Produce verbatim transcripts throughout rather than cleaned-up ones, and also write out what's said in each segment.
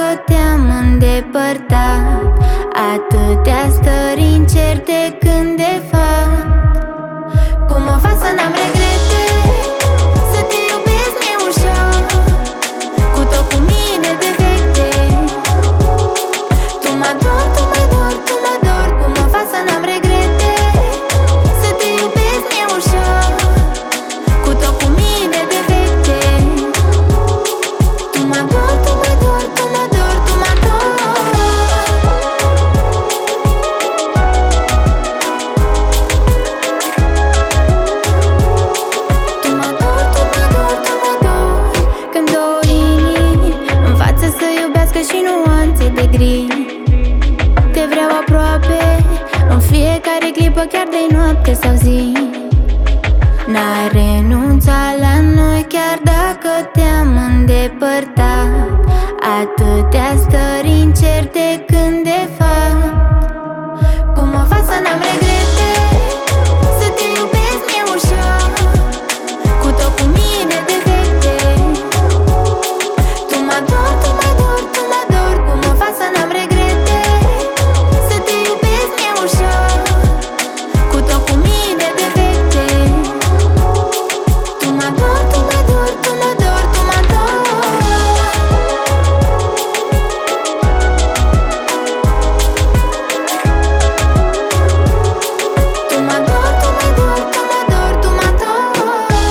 te-am îndepărtat. Atâtea stări incerte când de fapt cum o fac să n-am regrete? Să te iubesc mi-e ușor, cu tot cu mii de defecte. Tu mă ador, tu mă ador, tu mă ador. Cum o fac să n-am regrete? Să te iubesc mi-e ușor, cu tot cu mii de defecte. Tu mă ador, tu mă ador, tu mă ador, tu mă ador. Tu mă ador, tu mă ador, tu mă ador. Când două inimi învață să iubească și nuanțe de gri. Te vreau aproape în fiecare clipă, chiar de noapte sau zi. N-ai renunțat la noi chiar dacă te-am îndepărtat. Atâtea stări incerte când de fapt cum o fac să n-am regrete? Să te iubesc mi-e ușor, cu tot cu mii de defecte. Tu mă ador, tu mă ador, tu mă ador. Cum o fac să n-am regrete? Să te iubesc mi-e ușor, cu tot cu mii de defecte. Tu mă ador, tu mă ador, tu mă ador, tu mă ador. Tu mă ador, tu mă ador, tu mă ador, tu mă ador.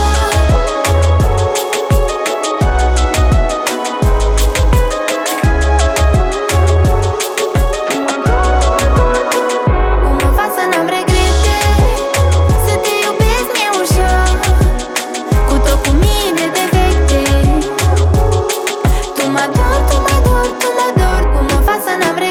Cum o fac să n-am regrete? Să te iubesc mi-e ușor, cu tot cu mii de defecte. Tu mă ador, tu mă ador, tu mă ador. Cum o fac să n-am regrete?